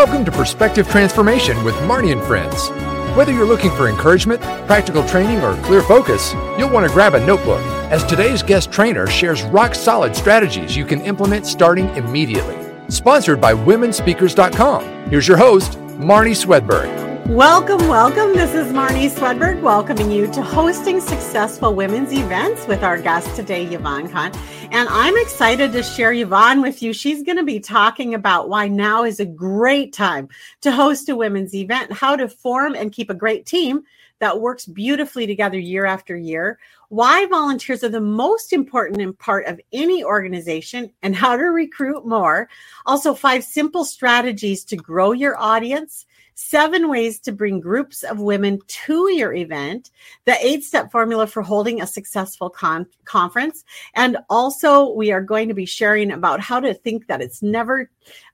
Welcome to Perspective Transformation with Marnie and Friends. Whether you're looking for encouragement, practical training, or clear focus, you'll want to grab a notebook, as today's guest trainer shares rock-solid strategies you can implement starting immediately. Sponsored by WomenSpeakers.com. Here's your host, Marnie Swedberg. Welcome. This is Marnie Swedberg, welcoming you to Hosting Successful Women's Events with our guest today, Yvonne Kahn. And I'm excited to share Yvonne with you. She's going to be talking about why now is a great time to host a women's event, how to form and keep a great team that works beautifully together year after year, why volunteers are the most important part of any organization, and how to recruit more. Also, 5 simple strategies to grow your audience, 7 ways to bring groups of women to your event, the 8-step formula for holding a successful conference. And also, we are going to be sharing about how to think that it's never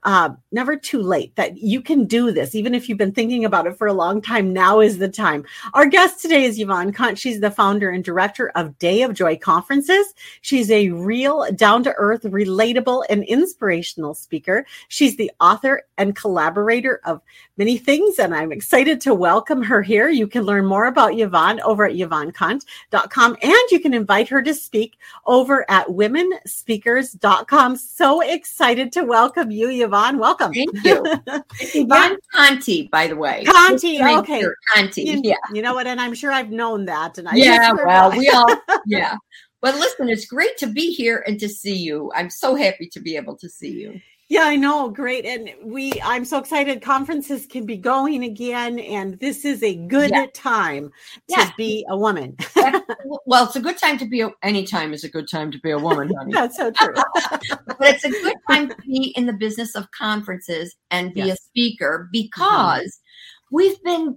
too late, that you can do this. Even if you've been thinking about it for a long time, now is the time. Our guest today is Yvonne Kahn. She's the founder and director of Day of Joy Conferences. She's a real, down-to-earth, relatable, and inspirational speaker. She's the author and collaborator of many things, and I'm excited to welcome her here. You can learn more about Yvonne over at YvonneKahn.com, and you can invite her to speak over at WomenSpeakers.com. So excited to welcome you, Yvonne. Welcome. Thank you. Yvonne Conti, by the way. Conti, okay. Conti, yeah. You know what? And I'm sure I've known that. And we all, yeah. But listen, it's great to be here and to see you. I'm so happy to be able to see you. Yeah, I know. Great. And I'm so excited. Conferences can be going again. And this is a good time to be a woman. Well, it's a good time to be, any time is a good time to be a woman, honey. That's so true. But it's a good time to be in the business of conferences and be a speaker, because we've been,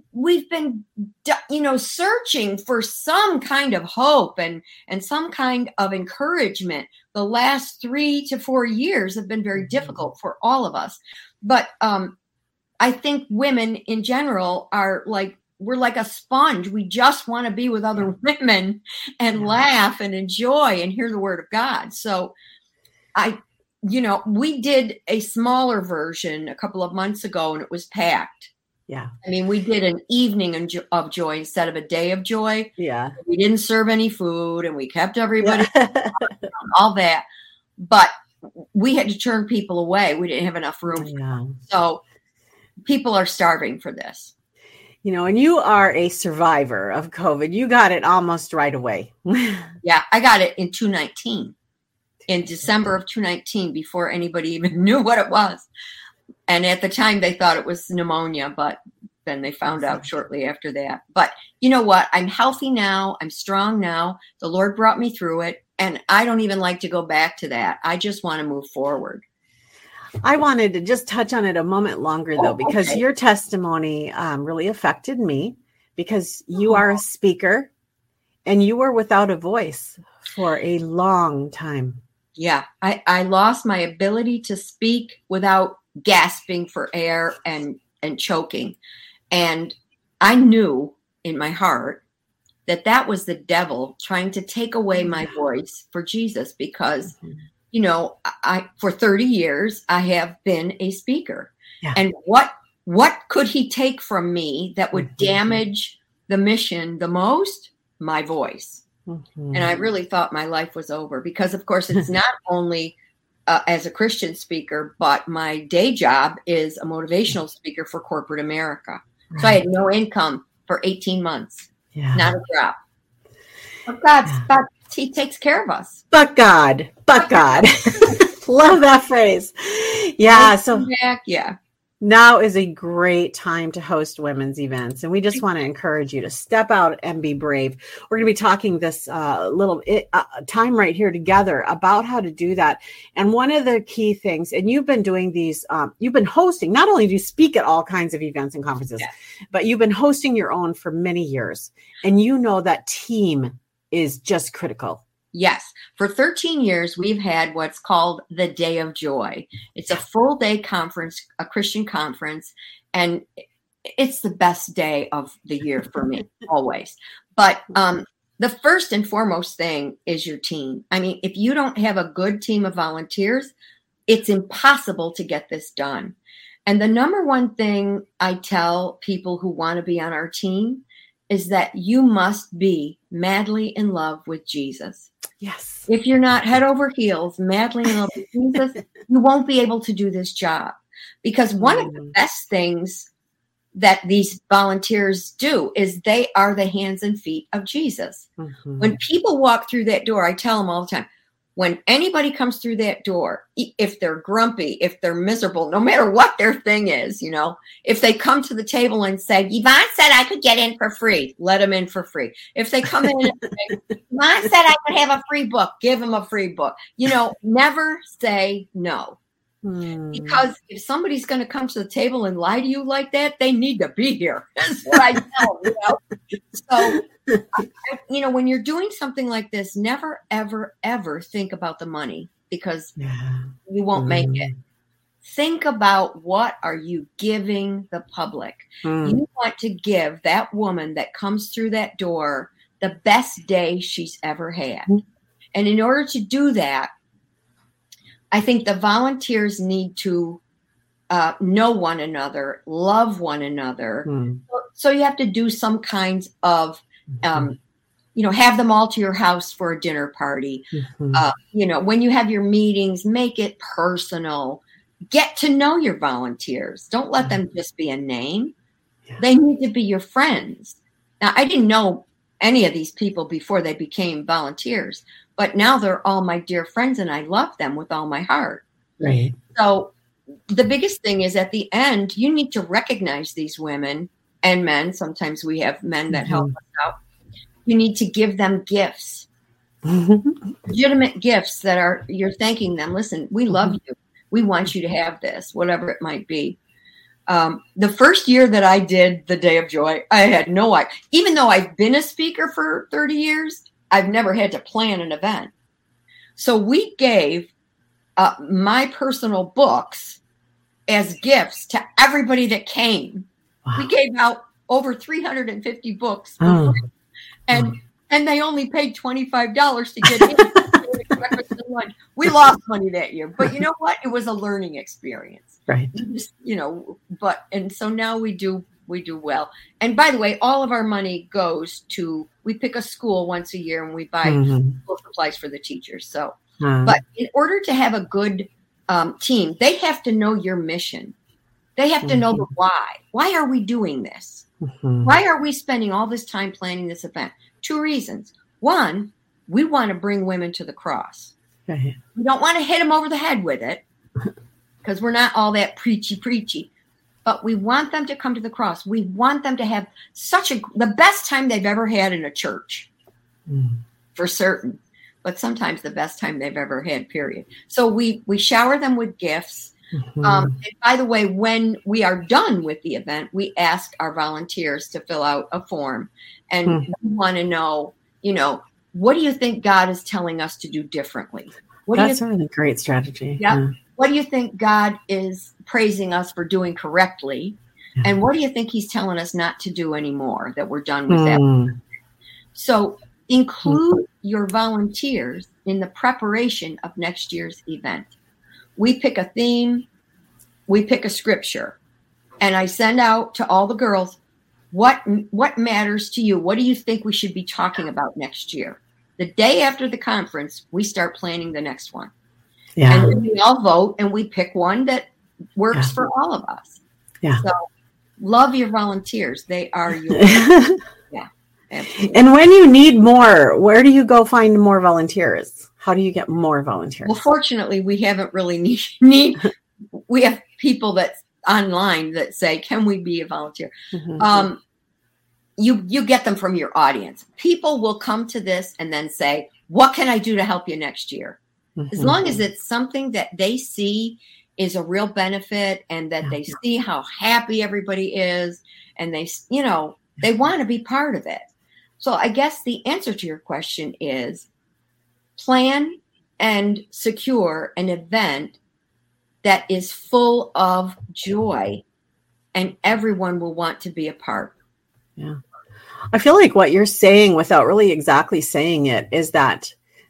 searching for some kind of hope and some kind of encouragement. The last 3 to 4 years have been very difficult for all of us. But I think women in general we're like a sponge. We just want to be with other women and laugh and enjoy and hear the word of God. So we did a smaller version a couple of months ago, and it was packed. Yeah. I mean, we did an evening of joy instead of a day of joy. Yeah. We didn't serve any food, and we kept everybody all that. But we had to turn people away. We didn't have enough room. Yeah. So people are starving for this. And you are a survivor of COVID. You got it almost right away. Yeah, I got it in 2019, in December of 2019, before anybody even knew what it was. And at the time, they thought it was pneumonia, but then they found out shortly after that. But you know what? I'm healthy now. I'm strong now. The Lord brought me through it. And I don't even like to go back to that. I just want to move forward. I wanted to just touch on it a moment longer, though, because your testimony really affected me, because you are a speaker and you were without a voice for a long time. Yeah, I lost my ability to speak without gasping for air and choking. And I knew in my heart that was the devil trying to take away my voice for Jesus, because I for 30 years, I have been a speaker. Yeah. And what could he take from me that would damage the mission the most? My voice. Mm-hmm. And I really thought my life was over, because, of course, it's not only as a Christian speaker, but my day job is a motivational speaker for corporate America. Right. So I had no income for 18 months. Yeah. Not a drop. But he takes care of us. But God. Love that phrase. Yeah. Now is a great time to host women's events. And we just want to encourage you to step out and be brave. We're going to be talking this little time right here together about how to do that. And one of the key things, and you've been doing these, you've been hosting, not only do you speak at all kinds of events and conferences, but you've been hosting your own for many years. And that team is just critical. Yes. For 13 years, we've had what's called the Day of Joy. It's a full day conference, a Christian conference, and it's the best day of the year for me, always. But the first and foremost thing is your team. I mean, if you don't have a good team of volunteers, it's impossible to get this done. And the number one thing I tell people who want to be on our team is that you must be madly in love with Jesus. Yes. If you're not head over heels, madly in love with Jesus, you won't be able to do this job. Because one of the best things that these volunteers do is they are the hands and feet of Jesus. Mm-hmm. When people walk through that door, I tell them all the time, when anybody comes through that door, if they're grumpy, if they're miserable, no matter what their thing is, if they come to the table and say, Yvonne said I could get in for free, let them in for free. If they come in and say, Yvonne said I could have a free book, give them a free book. Never say no. Because if somebody's going to come to the table and lie to you like that, they need to be here. That's what I tell them. So, when you're doing something like this, never, ever, ever think about the money because you won't make it. Think about what are you giving the public. You want to give that woman that comes through that door the best day she's ever had. And in order to do that, I think the volunteers need to know one another, love one another. So you have to do some kinds of, have them all to your house for a dinner party. When you have your meetings, make it personal. Get to know your volunteers. Don't let them just be a name. They need to be your friends. Now, I didn't know any of these people before they became volunteers. But now they're all my dear friends and I love them with all my heart. Right. So the biggest thing is at the end, you need to recognize these women and men. Sometimes we have men that help us out. You need to give them gifts, legitimate gifts that you're thanking them. Listen, we love you. We want you to have this, whatever it might be. The first year that I did the Day of Joy, I had no idea. Even though I've been a speaker for 30 years, I've never had to plan an event. So we gave my personal books as gifts to everybody that came. Wow. We gave out over 350 books for free. And they only paid $25 to get in. We lost money that year. But you know what? It was a learning experience. Right. And so now we do well. And by the way, all of our money goes to, we pick a school once a year and we buy school supplies for the teachers. So, but in order to have a good team, they have to know your mission. They have to know the why. Why are we doing this? Why are we spending all this time planning this event? 2 reasons. One, we want to bring women to the cross. We don't want to hit them over the head with it because we're not all that preachy. But we want them to come to the cross. We want them to have the best time they've ever had in a church, for certain. But sometimes the best time they've ever had, period. So we shower them with gifts. And by the way, when we are done with the event, we ask our volunteers to fill out a form. And we want to know, what do you think God is telling us to do differently? That's a really great strategy. Yeah. What do you think God is praising us for doing correctly? And what do you think he's telling us not to do anymore, that we're done with that? So include your volunteers in the preparation of next year's event. We pick a theme, we pick a scripture, and I send out to all the girls, what matters to you? What do you think we should be talking about next year? The day after the conference, we start planning the next one. Yeah. And then we all vote and we pick one that works for all of us. Yeah. So love your volunteers. They are your absolutely. And when you need more, where do you go find more volunteers? How do you get more volunteers? Well, fortunately, we haven't really we have people that's online that say, can we be a volunteer? You get them from your audience. People will come to this and then say, what can I do to help you next year? As long as it's something that they see is a real benefit and that they see how happy everybody is and they want to be part of it. So I guess the answer to your question is plan and secure an event that is full of joy and everyone will want to be a part. Yeah. I feel like what you're saying without really exactly saying it is that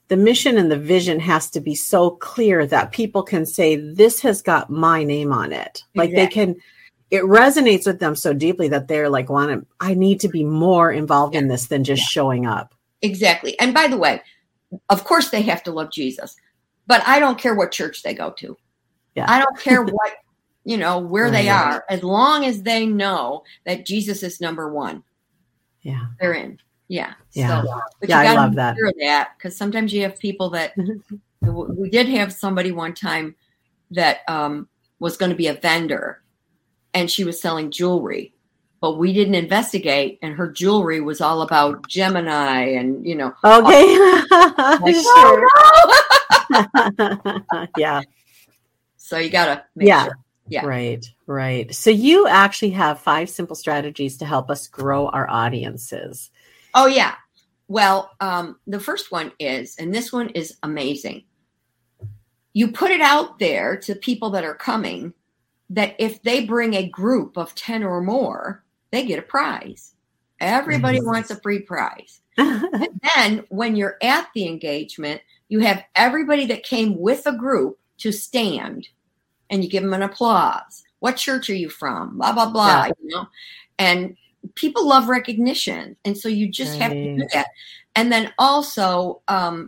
the mission and the vision has to be so clear that people can say, this has got my name on it. Like it resonates with them so deeply that they're like, I need to be more involved in this than just showing up. Exactly. And by the way, of course they have to love Jesus, but I don't care what church they go to. Yeah. I don't care what, where they are, as long as they know that Jesus is number one. Yeah. They're in. Yeah. Yeah. So, but I love that. Because sometimes you have people that we did have somebody one time that was going to be a vendor, and she was selling jewelry, but we didn't investigate, and her jewelry was all about Gemini and, Okay. Like, sure. Oh, no! Yeah. So you got to make sure. Yeah. Right. So you actually have 5 simple strategies to help us grow our audiences. Oh, yeah. Well, the first one is, and this one is amazing. You put it out there to people that are coming that if they bring a group of 10 or more, they get a prize. Everybody wants a free prize. And then when you're at the engagement, you have everybody that came with a group to stand, and you give them an applause. What church are you from? Blah, blah, blah. And people love recognition. And so you just have to do that. And then also,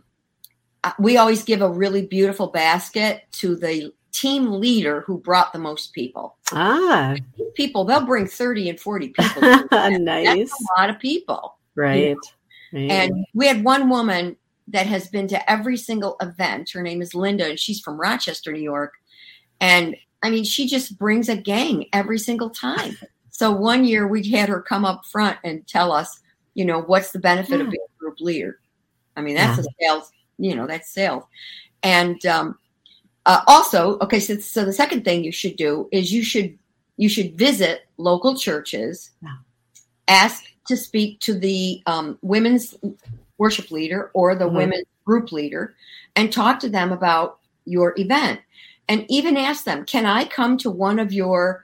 we always give a really beautiful basket to the team leader who brought the most people. People, they'll bring 30 and 40 people. Nice. That's a lot of people. Right. And we had one woman that has been to every single event. Her name is Linda, and she's from Rochester, New York. And I mean, she just brings a gang every single time. So one year we had her come up front and tell us, what's the benefit of being a group leader? I mean, that's a sales, that's sales. And also, okay, so the second thing you should do is you should visit local churches, ask to speak to the women's worship leader or the women's group leader, and talk to them about your event. And even ask them, can I come to one of your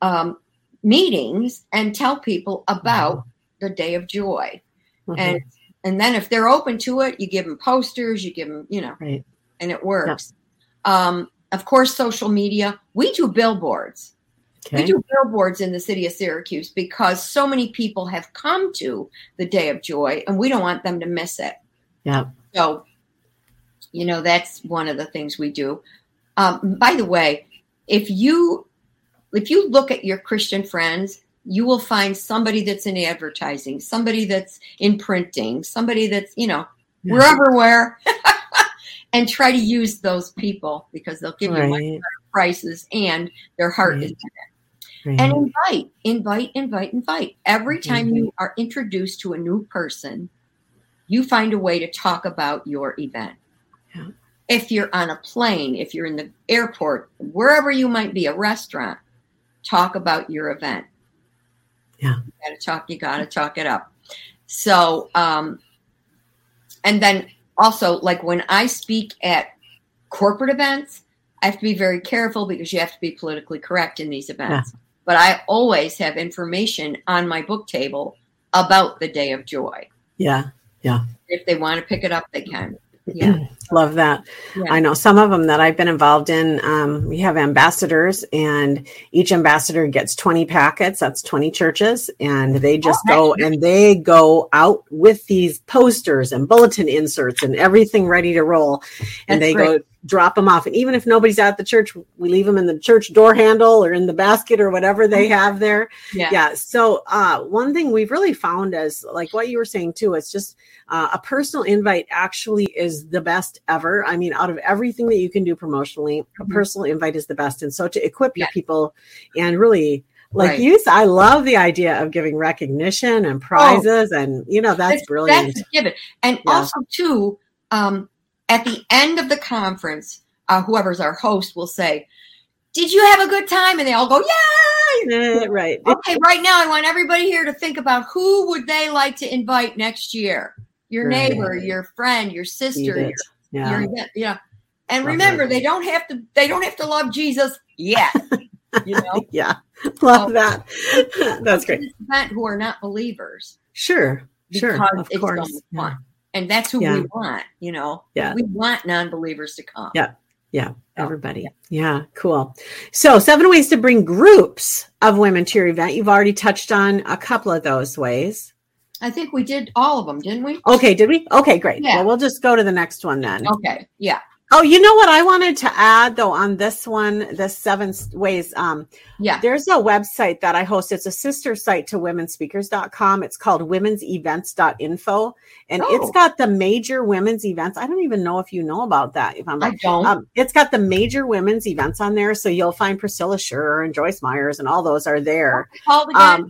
meetings and tell people about the Day of Joy? And then if they're open to it, you give them posters, you give them, and it works. Of course, social media, we do billboards. Okay. We do billboards in the city of Syracuse because so many people have come to the Day of Joy, and we don't want them to miss it. Yeah. So, that's one of the things we do. By the way, if you look at your Christian friends, you will find somebody that's in advertising, somebody that's in printing, somebody that's, we're everywhere. And try to use those people because they'll give you much better prices and their heart is in it. And invite. Every time you are introduced to a new person, you find a way to talk about your event. Yeah. If you're on a plane, if you're in the airport, wherever you might be, a restaurant, talk about your event. Yeah. You got to talk it up. So, and then also, like when I speak at corporate events, I have to be very careful because you have to be politically correct in these events. Yeah. But I always have information on my book table about the Day of Joy. Yeah. If they want to pick it up, they can. Yeah. Love that. Yeah. I know some of them that I've been involved in. We have ambassadors, and each ambassador gets 20 packets. That's 20 churches. And they just go out with these posters and bulletin inserts and everything ready to roll. And they go drop them off. And even if nobody's at the church, we leave them in the church door handle or in the basket or whatever they have there. Yeah. So one thing we've really found is like what you were saying too, it's just a personal invite actually is the best ever. I mean, out of everything that you can do promotionally, a personal invite is the best. And so to equip your people and really, like you said, I love the idea of giving recognition and prizes, and that's brilliant. That's given. And also too, at the end of the conference, whoever's our host will say, "Did you have a good time?" And they all go, "Yay!" Right. Okay, right now I want everybody here to think about who would they like to invite next year. Your neighbor, your friend, your sister, your And remember, they don't have to love Jesus yet. Yeah. Love that. That's great. Who are not believers. Sure. Of course. Fun. And that's who Yeah. we want, Yeah. We want non-believers to come. Yeah. Yeah. Everybody. Yeah. Cool. So 7 ways to bring groups of women to your event. You've already touched on a couple of those ways. I think we did all of them, didn't we? Okay. Did we? Okay, great. Yeah. Well, we'll just go to the next one then. Okay. Yeah. Oh, you know what I wanted to add though on this one, the 7 ways. Yeah. There's a website that I host. It's a sister site to womenspeakers.com. It's called womensevents.info. And it's got the major women's events. I don't even know if you know about that. I don't. It's got the major women's events on there. So you'll find Priscilla Schur and Joyce Myers and all those are there. Called again?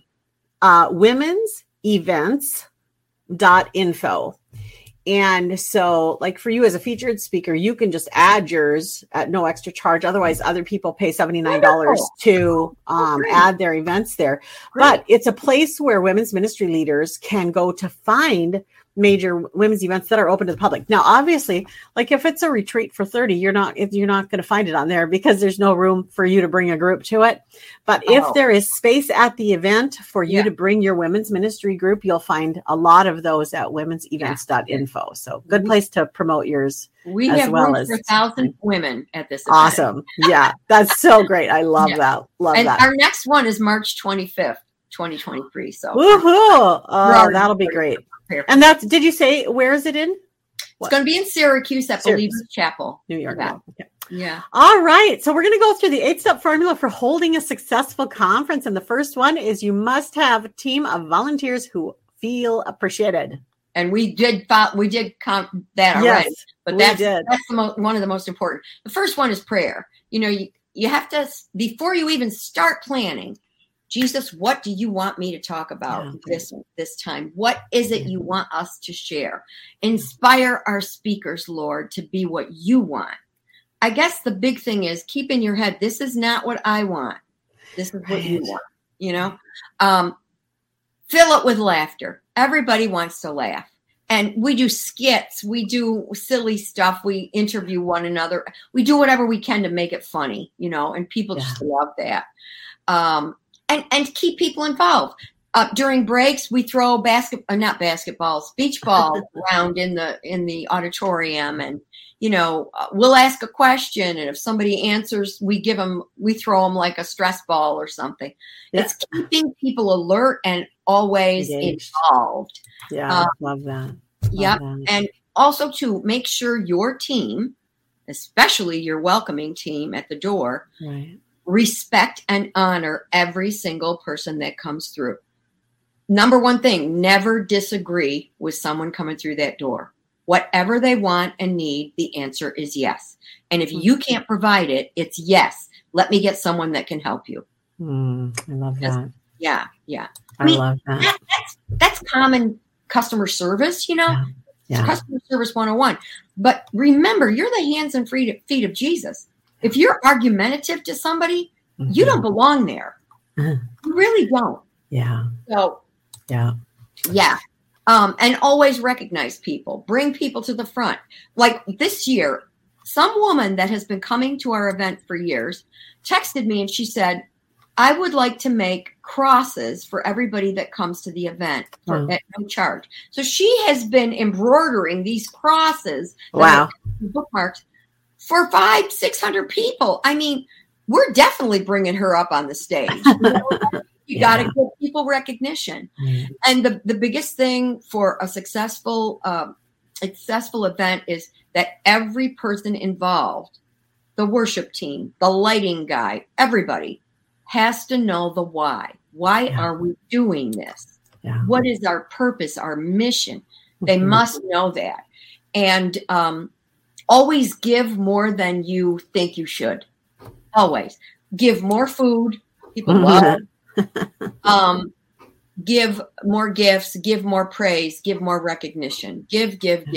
Womensevents.info. And so like for you as a featured speaker, you can just add yours at no extra charge. Otherwise, other people pay $79 to add their events there. Great. But it's a place where women's ministry leaders can go to find major women's events that are open to the public. Now, obviously, like if it's a retreat for 30, you're not going to find it on there because there's no room for you to bring a group to it. But if there is space at the event for you to bring your women's ministry group, you'll find a lot of those at womensevents.info. So good place to promote yours. We have room for 1,000 women at this event. Awesome. Yeah, that's so great. I love that. Love that. Our next one is March 25th, 2023. So woohoo! Oh, that'll be great. And did you say, where is it in? It's going to be in Syracuse at Believers Chapel, New York. Yeah. Okay. Yeah. All right. So we're going to go through the 8-step formula for holding a successful conference. And the first one is you must have a team of volunteers who feel appreciated. And we did count that already. Yes, but that's one of the most important. The first one is prayer. You have to, before you even start planning, Jesus, what do you want me to talk about this time? What is it you want us to share? Inspire our speakers, Lord, to be what you want. I guess the big thing is keep in your head, this is not what I want. This is what you want, Fill it with laughter. Everybody wants to laugh. And we do skits. We do silly stuff. We interview one another. We do whatever we can to make it funny, and people just love that. And keep people involved. During breaks, we throw beach balls around in the auditorium, and we'll ask a question, and if somebody answers, we throw them like a stress ball or something. Yeah. It's keeping people alert and always involved. Yeah, love that. Yep, and also to make sure your team, especially your welcoming team at the door, right, respect and honor every single person that comes through. Number one thing, never disagree with someone coming through that door. Whatever they want and need, the answer is yes. And if you can't provide it, it's yes. Let me get someone that can help you. I love that. Yeah. I love that. That's common customer service, Yeah. Customer service 101. But remember, you're the hands and feet of Jesus. If you're argumentative to somebody, you don't belong there. You really don't. Yeah. So, yeah. And always recognize people. Bring people to the front. Like this year, some woman that has been coming to our event for years texted me and she said, I would like to make crosses for everybody that comes to the event at no charge. So she has been embroidering these crosses. Wow. Bookmarks for 500-600 people. I mean, we're definitely bringing her up on the stage. You got to give people recognition. And the biggest thing for a successful event is that every person involved, the worship team, the lighting guy, everybody has to know the why. Why are we doing this? Yeah. What is our purpose, our mission? They must know that. And always give more than you think you should. Always. Give more food. People love it. Give more gifts. Give more praise. Give more recognition. Give.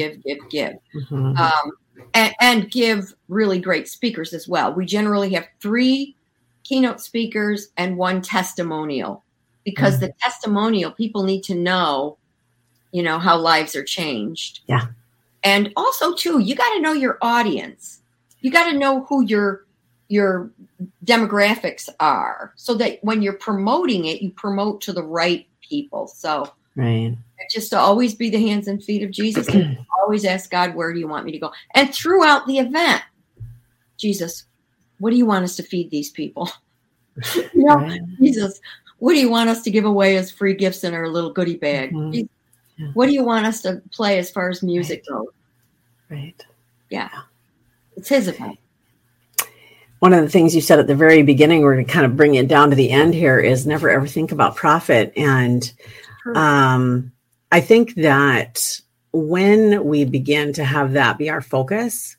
And give really great speakers as well. We generally have 3 keynote speakers and 1 testimonial, because the testimonial, people need to know, how lives are changed. Yeah. And also too, you got to know your audience. You got to know who your demographics are, so that when you're promoting it, you promote to the right people. So right. just to always be the hands and feet of Jesus, and always ask God, where do you want me to go? And throughout the event, Jesus, what do you want us to feed these people? Jesus, what do you want us to give away as free gifts in our little goodie bag? Jesus, what do you want us to play as far as music goes? Right. Yeah. It's his event. One of the things you said at the very beginning, we're going to kind of bring it down to the end here, is never ever think about profit. And I think that when we begin to have that be our focus,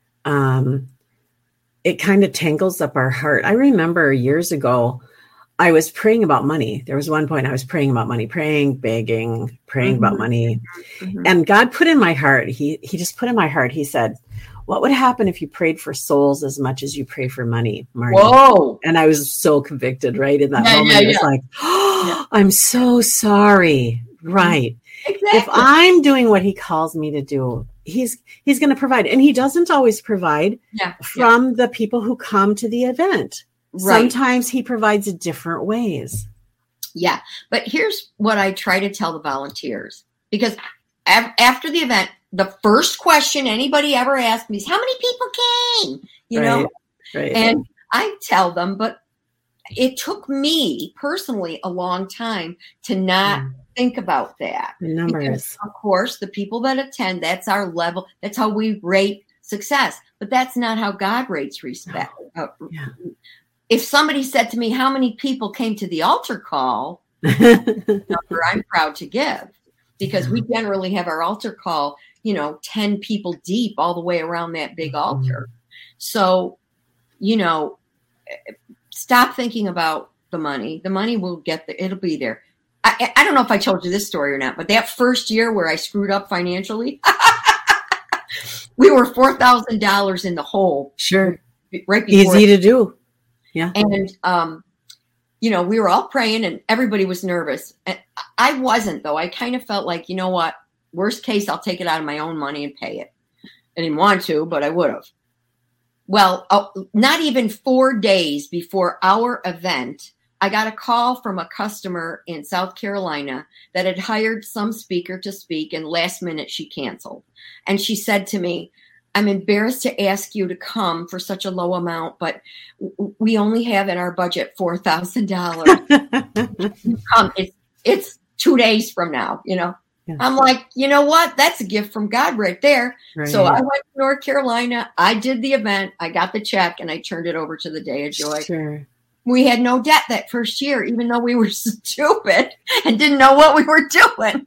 it kind of tangles up our heart. I remember years ago, I was praying about money. There was one point I was praying about money, begging, praying about money. And God put in my heart, he just put in my heart, he said, what would happen if you prayed for souls as much as you pray for money, Marnie? Whoa. And I was so convicted, right? In that moment, it was like, oh, I'm so sorry. Right. Exactly. If I'm doing what he calls me to do, he's going to provide. And he doesn't always provide from the people who come to the event. Right. Sometimes he provides in different ways. Yeah. But here's what I try to tell the volunteers, because after the event, the first question anybody ever asked me is, how many people came? You know? Right. And I tell them, but it took me personally a long time to not think about that. The numbers. Because, of course, the people that attend, that's our level. That's how we rate success. But that's not how God rates respect. If somebody said to me, how many people came to the altar call, number I'm proud to give. Because we generally have our altar call, 10 people deep all the way around that big altar. So, stop thinking about the money. The money will get there. It'll be there. I don't know if I told you this story or not, but that first year where I screwed up financially, we were $4,000 in the hole. Sure. Right before. Easy to do. Yeah. And, we were all praying and everybody was nervous. And I wasn't, though. I kind of felt like, you know what? Worst case, I'll take it out of my own money and pay it. I didn't want to, but I would have. Well, not even 4 days before our event, I got a call from a customer in South Carolina that had hired some speaker to speak, and last minute she canceled. And she said to me, I'm embarrassed to ask you to come for such a low amount, but we only have in our budget $4,000. It's 2 days from now, Yeah. I'm like, you know what? That's a gift from God right there. Right. So I went to North Carolina. I did the event. I got the check and I turned it over to the Day of Joy. Sure. We had no debt that first year, even though we were stupid and didn't know what we were doing.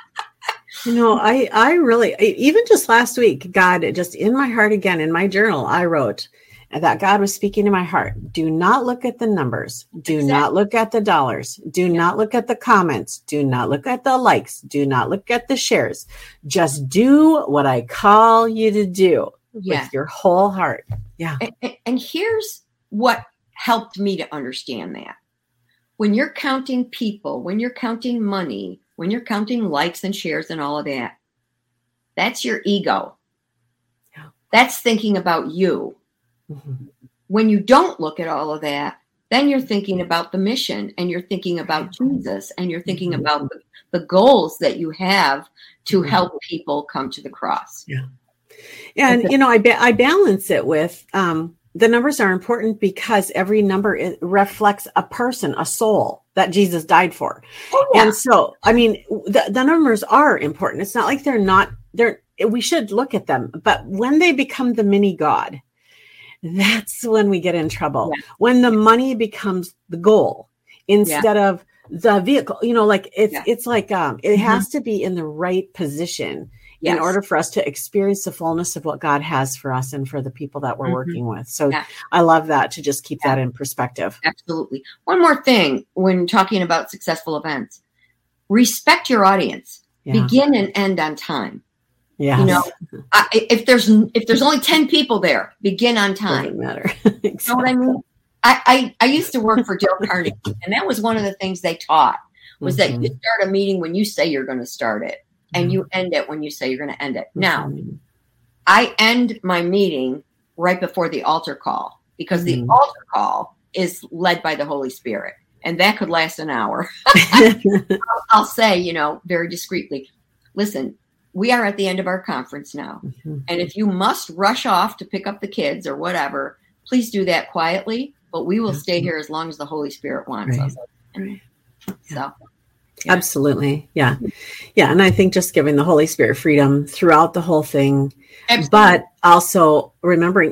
I really, even just last week, God, just in my heart again, in my journal, I wrote that God was speaking to my heart. Do not look at the numbers. Do not look at the dollars. Do not look at the comments. Do not look at the likes. Do not look at the shares. Just do what I call you to do with your whole heart. Yeah. And here's what helped me to understand that. When you're counting people, when you're counting money, when you're counting likes and shares and all of that, that's your ego. Yeah. That's thinking about you. Mm-hmm. When you don't look at all of that, then you're thinking about the mission and you're thinking about Jesus and you're thinking about the goals that you have to help people come to the cross. Yeah. And, I balance it with the numbers are important because every number reflects a person, a soul that Jesus died for. Oh, yeah. And so, the numbers are important. It's not like we should look at them, but when they become the mini God, that's when we get in trouble. Yeah. When the money becomes the goal instead of the vehicle, it's like, it has to be in the right position in order for us to experience the fullness of what God has for us and for the people that we're working with. So I love that, to just keep that in perspective. Absolutely. One more thing when talking about successful events, respect your audience, begin and end on time. Yeah. If there's only 10 people there, begin on time. Doesn't matter. Exactly. You know what I mean? I used to work for Dale Carnegie, and that was one of the things they taught was that you start a meeting when you say you're going to start it, and you end it when you say you're going to end it. Now, I end my meeting right before the altar call because the altar call is led by the Holy Spirit. and that could last an hour. I'll say, very discreetly, listen, we are at the end of our conference now. Mm-hmm. And if you must rush off to pick up the kids or whatever, please do that quietly, but we will stay here as long as the Holy Spirit wants us. And so. Yeah. Absolutely. Yeah. Yeah. And I think just giving the Holy Spirit freedom throughout the whole thing, but also remembering,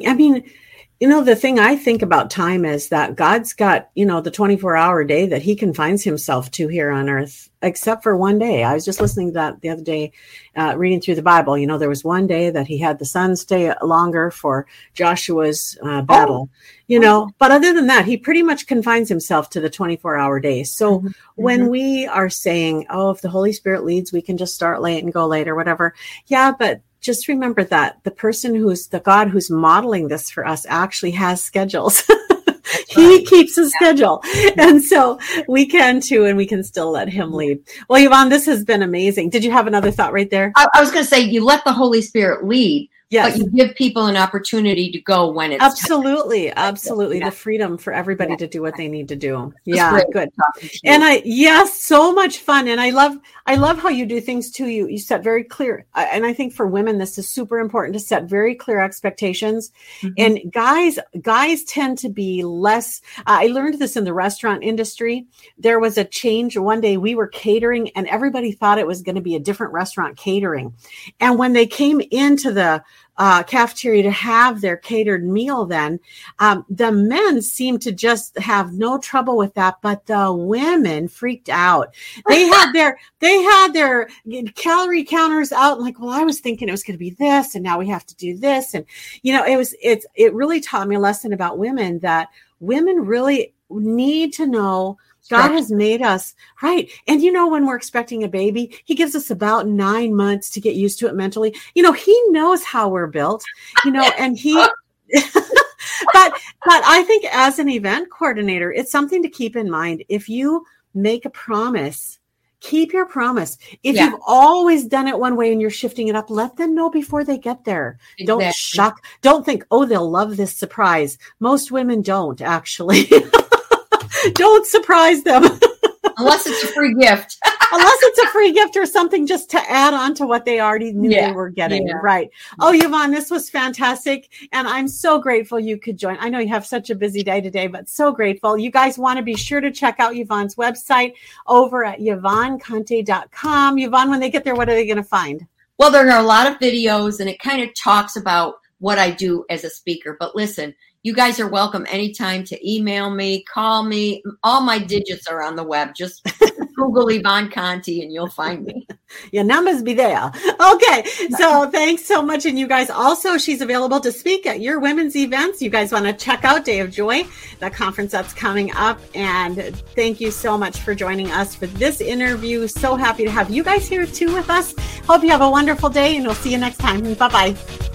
the thing I think about time is that God's got, the 24-hour day that he confines himself to here on earth, except for one day. I was just listening to that the other day, reading through the Bible. There was one day that he had the sun stay longer for Joshua's battle, but other than that, he pretty much confines himself to the 24-hour day. So when we are saying, if the Holy Spirit leads, we can just start late and go late or whatever. Yeah, but just remember that the person who's the God who's modeling this for us actually has schedules. He keeps a schedule. And so we can too, and we can still let him lead. Well, Yvonne, this has been amazing. Did you have another thought right there? I was going to say, you let the Holy Spirit lead. Yes. But you give people an opportunity to go when it's absolutely. The freedom for everybody to do what they need to do. Yeah, good. And so much fun. And I love how you do things too. You set very clear. And I think for women, this is super important to set very clear expectations. And guys tend to be less. I learned this in the restaurant industry. There was a change. One day we were catering and everybody thought it was going to be a different restaurant catering. And when they came into the cafeteria to have their catered meal, then the men seemed to just have no trouble with that, but the women freaked out. They had their calorie counters out, like, well, I was thinking it was going to be this, and now we have to do this, and it really taught me a lesson about women, that women really need to know God has made us, right? And when we're expecting a baby, he gives us about 9 months to get used to it mentally. He knows how we're built, and he, but I think as an event coordinator, it's something to keep in mind. If you make a promise, keep your promise. If you've always done it one way and you're shifting it up, let them know before they get there. Exactly. Don't think, they'll love this surprise. Most women don't, actually. Don't surprise them. Unless it's a free gift. Unless it's a free gift or something just to add on to what they already knew they were getting. Yeah. Right. Oh, Yvonne, this was fantastic. And I'm so grateful you could join. I know you have such a busy day today, but so grateful. You guys want to be sure to check out Yvonne's website over at YvonneConte.com. Yvonne, when they get there, what are they going to find? Well, there are a lot of videos and it kind of talks about what I do as a speaker. But listen, you guys are welcome anytime to email me, call me. All my digits are on the web. Just Google Yvonne Conte and you'll find me. Your numbers be there. Okay. So thanks so much. And you guys also, she's available to speak at your women's events. You guys want to check out Day of Joy, the conference that's coming up. And thank you so much for joining us for this interview. So happy to have you guys here too with us. Hope you have a wonderful day and we'll see you next time. Bye-bye.